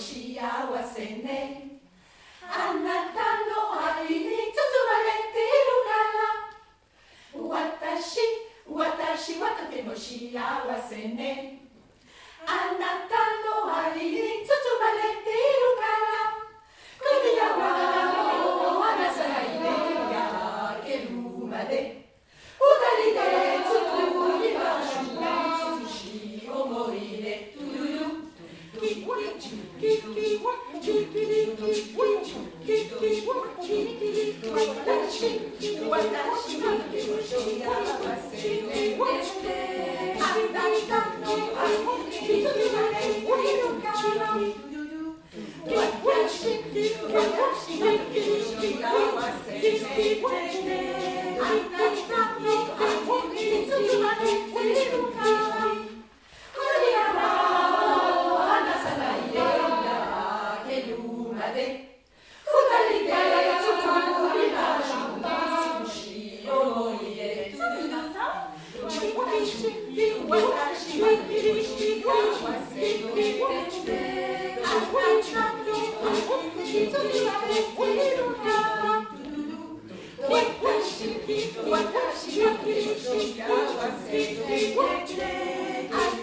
幸せね。あなたの愛に包まれているから、私はとても幸せね。あなたの愛に包まれているから、今夜は離さないで焼けるまで、二人で作りましょう美しい思い出。私は幸せね。あなたの愛に包まれているから、私は幸せね。あなたの愛に包まれているから、今夜は離さないで焼けるまで、二人で作りましょう美しい思い出。私は幸せね。あなたの愛に包まれているから、私は幸せね。